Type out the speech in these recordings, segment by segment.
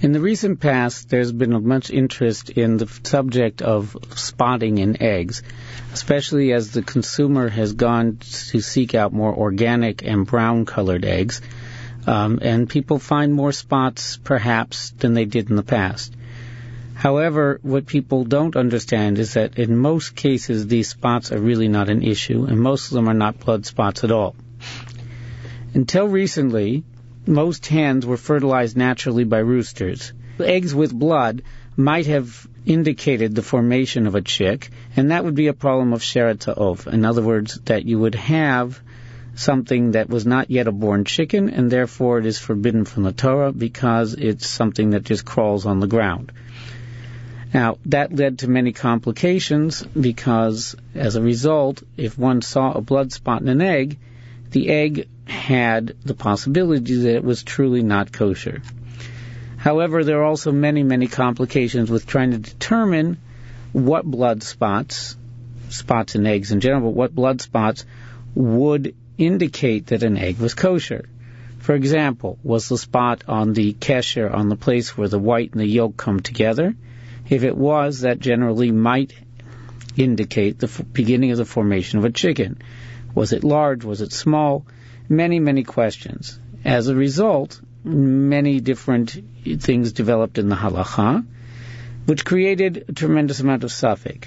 In the recent past, there's been much interest in the subject of spotting in eggs, especially as the consumer has gone to seek out more organic and brown-colored eggs, and people find more spots, perhaps, than they did in the past. However, what people don't understand is that in most cases, these spots are really not an issue, and most of them are not blood spots at all. Until recently, most hens were fertilized naturally by roosters. Eggs with blood might have indicated the formation of a chick, and that would be a problem of sheret ha'ov. In other words, that you would have something that was not yet a born chicken, and therefore it is forbidden from the Torah because it's something that just crawls on the ground. Now, that led to many complications because, as a result, if one saw a blood spot in an egg, the egg had the possibility that it was truly not kosher. However, there are also many, many complications with trying to determine what blood spots in eggs in general, but what blood spots would indicate that an egg was kosher. For example, was the spot on the kesher, on the place where the white and the yolk come together? If it was, that generally might indicate the beginning of the formation of a chicken. Was it large? Was it small? Many, many questions. As a result, many different things developed in the halacha, which created a tremendous amount of suffix.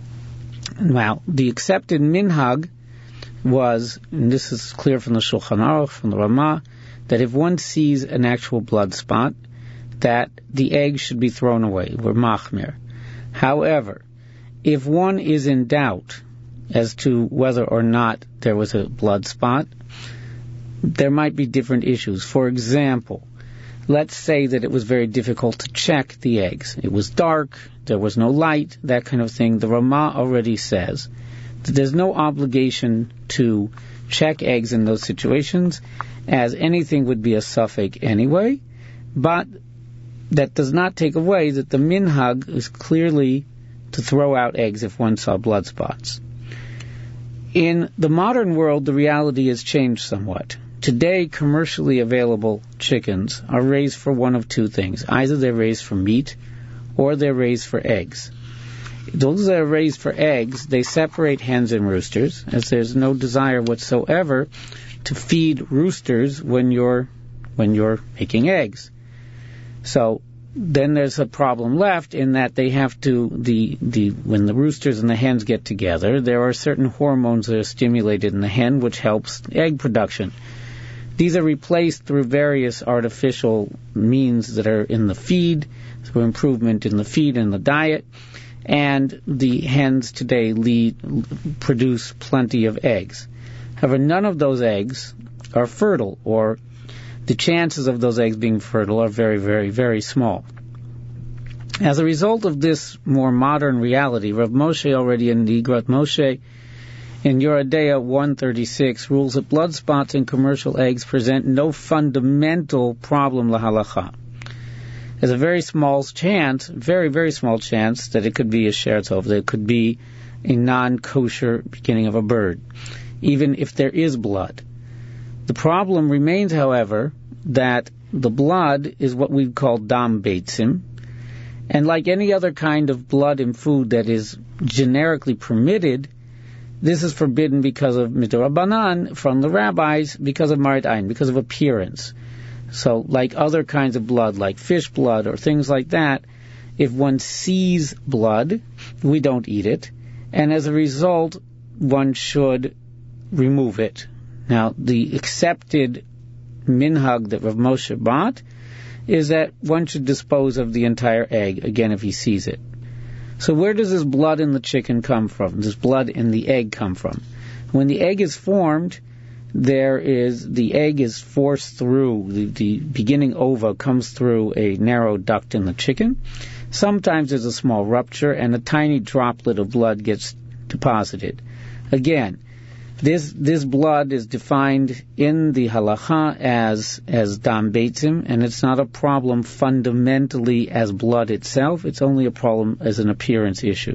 Now, the accepted minhag was, and this is clear from the Shulchan Aruch, from the Ramah, that if one sees an actual blood spot, that the egg should be thrown away. We're machmir. However, if one is in doubt as to whether or not there was a blood spot, there might be different issues. For example, let's say that it was very difficult to check the eggs. It was dark, there was no light, that kind of thing. The Ramah already says that there's no obligation to check eggs in those situations, as anything would be a suffix anyway, but that does not take away that the minhag is clearly to throw out eggs if one saw blood spots. In the modern world, the reality has changed somewhat. Today, commercially available chickens are raised for one of two things. Either they're raised for meat, or they're raised for eggs. Those that are raised for eggs, they separate hens and roosters, as there's no desire whatsoever to feed roosters when you're making eggs. So then there's a problem left in that they have to, when the roosters and the hens get together, there are certain hormones that are stimulated in the hen which helps egg production. These are replaced through various artificial means that are in the feed, through improvement in the feed and the diet, and the hens today produce plenty of eggs. However, none of those eggs are fertile, or the chances of those eggs being fertile are very, very, very small. As a result of this more modern reality, Rav Moshe already in the Igrat Moshe in Yoredeya 136 rules that blood spots in commercial eggs present no fundamental problem lahalacha. There's a very small chance, very, very small chance, that it could be a sheret ha'ov, that it could be a non-kosher beginning of a bird, even if there is blood. The problem remains, however, that the blood is what we call dam beitzim, and like any other kind of blood in food that is generically permitted, this is forbidden because of midrabanan from the rabbis, because of marit ayin, because of appearance. So like other kinds of blood, like fish blood or things like that, if one sees blood, we don't eat it, and as a result, one should remove it. Now, the accepted minhag that Rav Moshe brought is that one should dispose of the entire egg, again, if he sees it. So where does this blood in the chicken come from? This blood in the egg come from? When the egg is formed, the egg is forced through, the beginning ova comes through a narrow duct in the chicken. Sometimes there's a small rupture and a tiny droplet of blood gets deposited. Again, this blood is defined in the halacha as dam beitzim, and it's not a problem fundamentally as blood itself. It's only a problem as an appearance issue.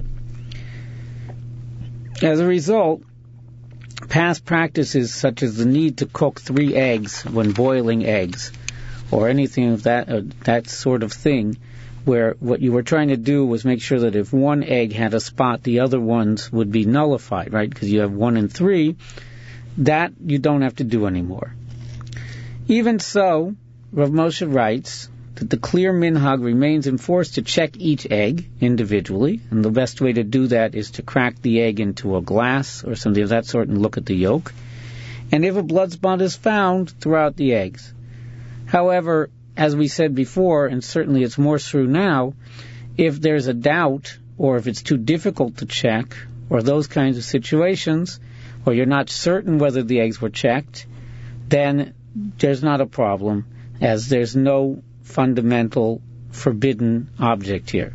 As a result, past practices such as the need to cook 3 eggs when boiling eggs, or anything of that sort of thing, where what you were trying to do was make sure that if one egg had a spot, the other ones would be nullified, right? Because you have 1 and 3, that you don't have to do anymore. Even so, Rav Moshe writes that the clear minhag remains enforced to check each egg individually, and the best way to do that is to crack the egg into a glass or something of that sort and look at the yolk, and if a blood spot is found, throughout the eggs. However, as we said before, and certainly it's more true now, if there's a doubt, or if it's too difficult to check, or those kinds of situations, or you're not certain whether the eggs were checked, then there's not a problem, as there's no fundamental forbidden object here.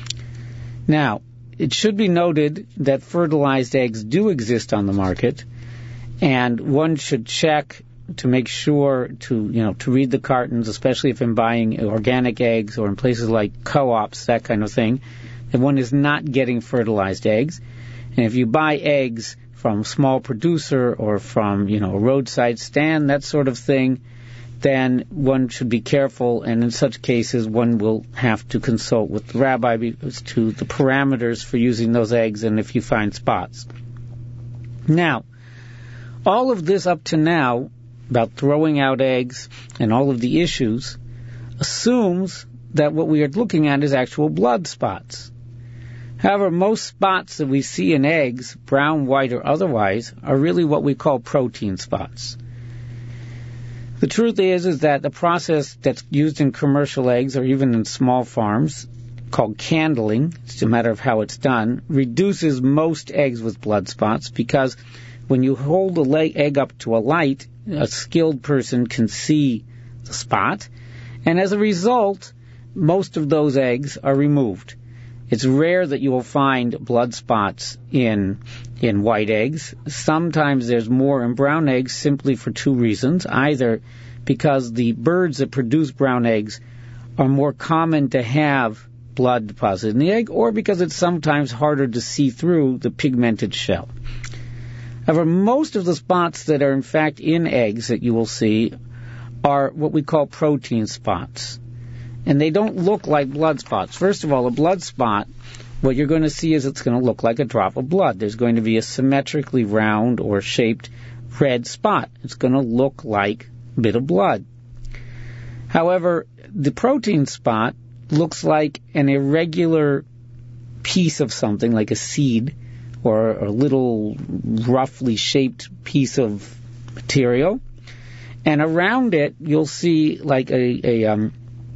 Now, it should be noted that fertilized eggs do exist on the market, and one should check to make sure to read the cartons, especially if I'm buying organic eggs or in places like co-ops, that kind of thing, that one is not getting fertilized eggs. And if you buy eggs from a small producer or from, a roadside stand, that sort of thing, then one should be careful, and in such cases one will have to consult with the rabbi as to the parameters for using those eggs and if you find spots. Now, all of this up to now, about throwing out eggs and all of the issues, assumes that what we are looking at is actual blood spots. However, most spots that we see in eggs, brown, white, or otherwise, are really what we call protein spots. The truth is that the process that's used in commercial eggs or even in small farms, called candling, it's a matter of how it's done, reduces most eggs with blood spots because when you hold the egg up to a light, a skilled person can see the spot, and as a result, most of those eggs are removed. It's rare that you will find blood spots in white eggs. Sometimes there's more in brown eggs simply for two reasons. Either because the birds that produce brown eggs are more common to have blood deposited in the egg, or because it's sometimes harder to see through the pigmented shell. However, most of the spots that are in fact in eggs that you will see are what we call protein spots. And they don't look like blood spots. First of all, a blood spot, what you're going to see is it's going to look like a drop of blood. There's going to be a symmetrically round or shaped red spot. It's going to look like a bit of blood. However, the protein spot looks like an irregular piece of something, like a seed or a little roughly shaped piece of material. And around it, you'll see like a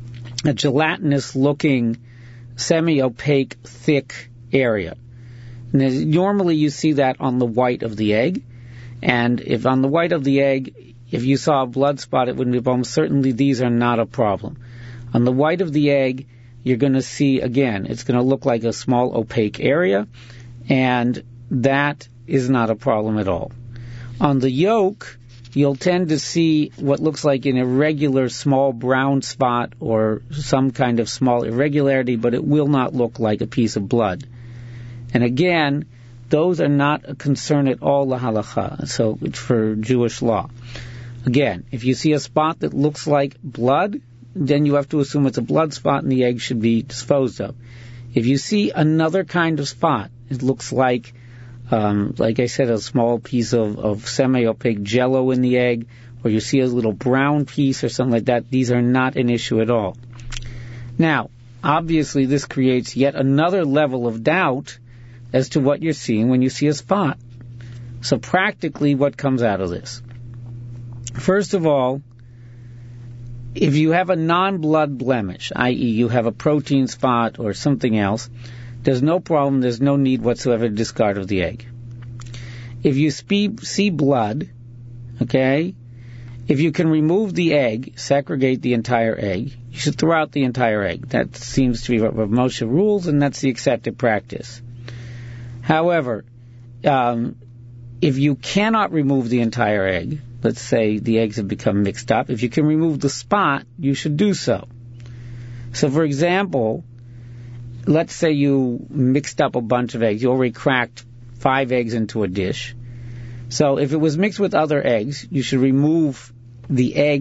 gelatinous-looking, semi-opaque, thick area. Normally you see that on the white of the egg, and if on the white of the egg, if you saw a blood spot, it wouldn't be a problem. Certainly these are not a problem. On the white of the egg, you're going to see, again, it's going to look like a small opaque area, and that is not a problem at all. On the yolk, you'll tend to see what looks like an irregular small brown spot or some kind of small irregularity, but it will not look like a piece of blood. And again, those are not a concern at all, la halacha, so it's for Jewish law. Again, if you see a spot that looks like blood, then you have to assume it's a blood spot and the egg should be disposed of. If you see another kind of spot, it looks like I said, a small piece of semi-opaque jello in the egg, or you see a little brown piece or something like that, these are not an issue at all. Now, obviously this creates yet another level of doubt as to what you're seeing when you see a spot. So practically, what comes out of this? First of all, if you have a non-blood blemish, i.e. you have a protein spot or something else, there's no problem, there's no need whatsoever to discard of the egg. If you see blood, okay, if you can remove the egg, segregate the entire egg, you should throw out the entire egg. That seems to be what Moshe rules, and that's the accepted practice. However, if you cannot remove the entire egg, let's say the eggs have become mixed up, if you can remove the spot, you should do so. So, for example, let's say you mixed up a bunch of eggs. You already cracked 5 eggs into a dish. So if it was mixed with other eggs, you should remove the egg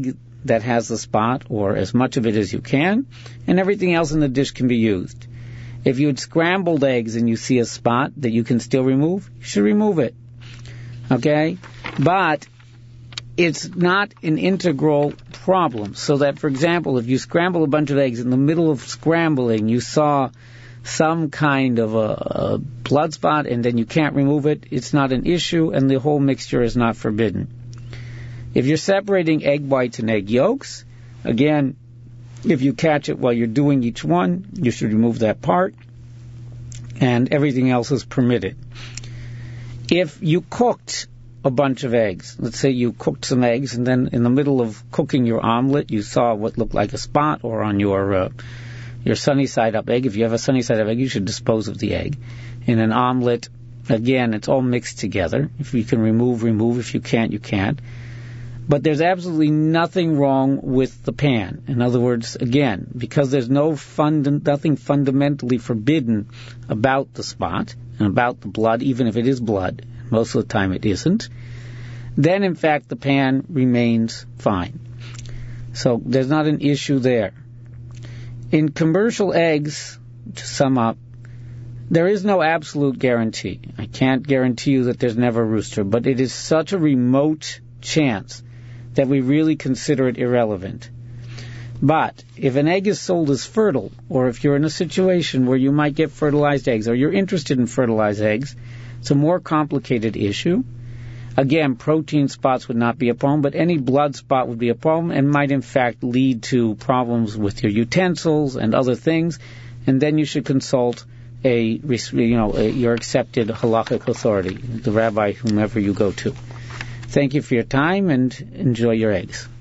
that has the spot, or as much of it as you can, and everything else in the dish can be used. If you had scrambled eggs and you see a spot that you can still remove, you should remove it. Okay? But it's not an integral problem. So that, for example, if you scramble a bunch of eggs, in the middle of scrambling, you saw some kind of a blood spot and then you can't remove it, it's not an issue and the whole mixture is not forbidden. If you're separating egg whites and egg yolks, again, if you catch it while you're doing each one, you should remove that part, and everything else is permitted. If you cooked a bunch of eggs, let's say you cooked some eggs and then in the middle of cooking your omelet you saw what looked like a spot, or on your sunny side up egg, if you have a sunny side up egg, you should dispose of the egg. In an omelet, again, it's all mixed together. If you can remove. If you can't, you can't. But there's absolutely nothing wrong with the pan. In other words, again, because there's nothing fundamentally forbidden about the spot and about the blood, even if it is blood, most of the time it isn't, then in fact the pan remains fine. So there's not an issue there. In commercial eggs, to sum up, there is no absolute guarantee. I can't guarantee you that there's never a rooster, but it is such a remote chance that we really consider it irrelevant. But if an egg is sold as fertile, or if you're in a situation where you might get fertilized eggs, or you're interested in fertilized eggs, it's a more complicated issue. Again, protein spots would not be a problem, but any blood spot would be a problem and might in fact lead to problems with your utensils and other things, and then you should consult your accepted halakhic authority, the rabbi, whomever you go to. Thank you for your time, and enjoy your eggs.